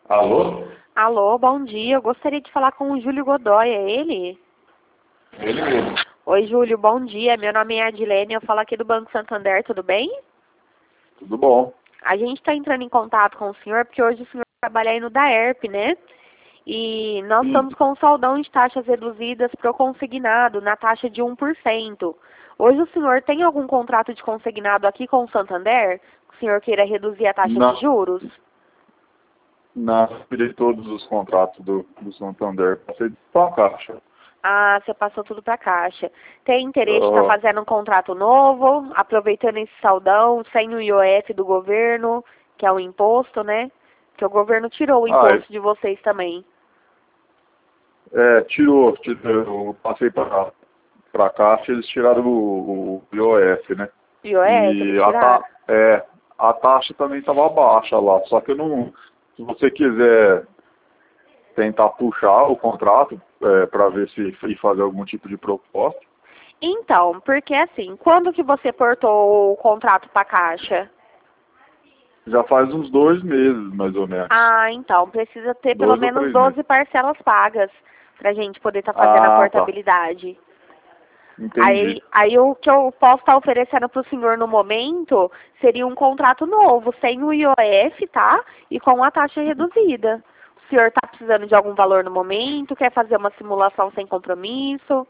Alô? Alô, bom dia. Eu gostaria de falar com o Júlio Godoy, é ele? Ele mesmo. Oi, Júlio, bom dia. Meu nome é Adilene, eu falo aqui do Banco Santander, tudo bem? Tudo bom? A gente está entrando em contato com o senhor porque hoje o senhor trabalha aí no DAERP, né? E nós estamos com um saldão de taxas reduzidas para o consignado na taxa de 1%. Hoje o senhor tem algum contrato de consignado aqui com o Santander? Que o senhor queira reduzir a taxa Não. de juros? Tirei todos os contratos do Santander. Passei para a Caixa. Ah, você passou tudo para a Caixa. Tem interesse em estar Ah, fazendo um contrato novo, aproveitando esse saldão, sem o IOF do governo, que é o imposto, né? Que o governo tirou o imposto de vocês também. tirou. Eu passei para a Caixa, eles tiraram o IOF, né? IOF, eles E tiraram? a taxa também estava baixa lá. Só que eu não. Se você quiser tentar puxar o contrato para ver se e fazer algum tipo de proposta. Então, porque assim, quando que você portou o contrato para a Caixa? Já faz uns 2 meses, mais ou menos. Ah, então, precisa ter pelo 2 ou menos 3 meses. 12 parcelas pagas para a gente poder estar fazendo a Ah, tá. portabilidade. Entendi. Aí o que eu posso estar oferecendo para o senhor no momento seria um contrato novo, sem o IOF, tá? E com a taxa reduzida. O senhor está precisando de algum valor no momento? Quer fazer uma simulação sem compromisso?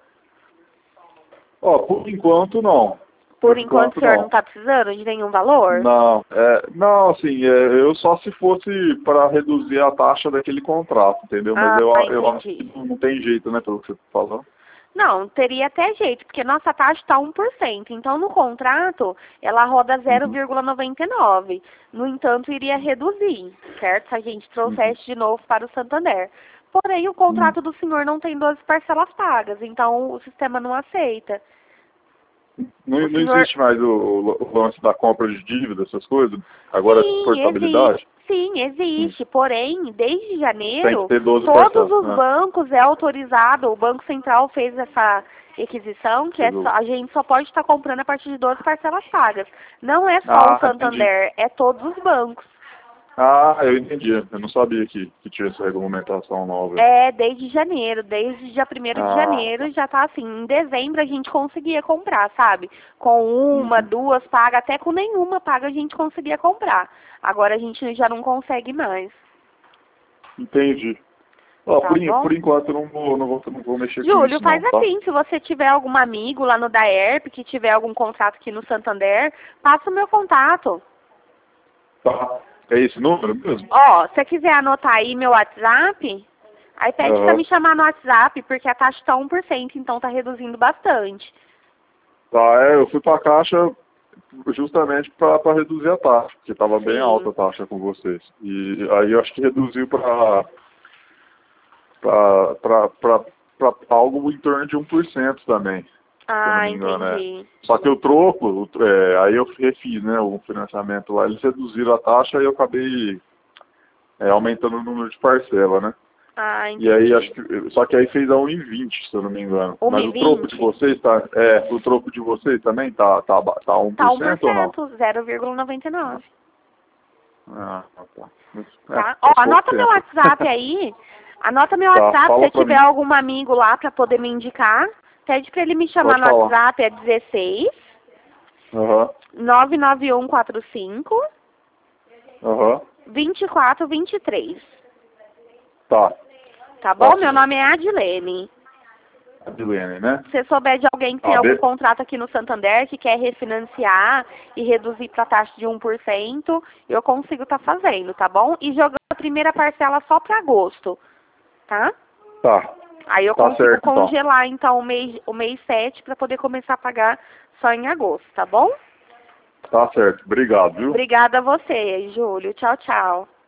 Ó, por enquanto não. Por Por enquanto o enquanto senhor não não. está precisando de nenhum valor? Não, não, assim, eu só se fosse para reduzir a taxa daquele contrato, entendeu? Mas Ah, eu acho entendi. que não tem jeito, né, pelo que você tá falando. Não, teria até jeito, porque nossa taxa está 1%. Então, no contrato, ela roda Uhum, 0,99. No entanto, iria reduzir, certo? Se a gente uhum, trouxesse de novo para o Santander. Porém, o uhum. contrato do senhor não tem 12 parcelas pagas, então o sistema não aceita. O Não senhor... existe mais o lance da compra de dívida, essas coisas? Agora é Sim, existe. portabilidade? Sim, Hum. existe. Porém, desde Tem que janeiro, ter 12 todos parcelas, os né? bancos é autorizado, o Banco Central fez essa requisição, que é só, a gente só pode estar comprando a partir de 12 parcelas pagas. Não é só o Entendi. Santander, é todos os bancos. Ah, eu entendi. Eu não sabia que tinha essa regulamentação nova. É, desde janeiro, desde dia 1º de Ah, janeiro tá. já tá assim, em dezembro a gente conseguia comprar, sabe? Com uma, Uhum. duas paga, até com nenhuma paga a gente conseguia comprar. Agora a gente já não consegue mais, Entendi. Ó, tá bom? por enquanto eu não vou mexer com Júlio, isso faz não, tá? assim, se você tiver algum amigo lá no DAERP que tiver algum contrato aqui no Santander, passa o meu contato. Tá. É esse número mesmo? Ó, se você quiser anotar aí meu WhatsApp, aí pede pra Aham. me chamar no WhatsApp, porque a taxa tá 1%, então tá reduzindo bastante. Tá, eu fui pra Caixa justamente para reduzir a taxa, porque estava bem alta Sim. a taxa com vocês. E aí eu acho que reduziu para algo em torno de 1% também, se eu não Ah, me engano, é. entendi. Só que o troco, aí eu refiz, né, o financiamento lá, eles reduziram a taxa e eu acabei aumentando o número de parcela, né? Ah, E aí acho entendi. que. Só que aí fez a 1,20, se eu não me engano. Mas o troco de 1,20? vocês tá. O troco de vocês também tá Tá 1% ou não? 1%, 0,99. Tá. Tá? Ó, Faz pouco anota meu tempo. WhatsApp aí. Anota meu Tá, WhatsApp, se fala pra tiver mim. algum amigo lá pra poder me indicar. Pede pra ele me chamar Pode no falar. WhatsApp, é 16 Aham, 99145 aham. 2423. Tá, Tá tá bom? Meu sim. nome é Adilene. Adilene, né? Se você souber de alguém que tem Tá, algum contrato aqui no Santander, que quer refinanciar e reduzir para a taxa de 1%, eu consigo estar fazendo, tá bom? E jogando a primeira parcela só para agosto, tá? tá. Aí eu Tá consigo certo então. congelar, então, o mês 7 para poder começar a pagar só em agosto, tá bom? Tá certo. Obrigado, viu? Obrigada a você, Júlio. Tchau, tchau.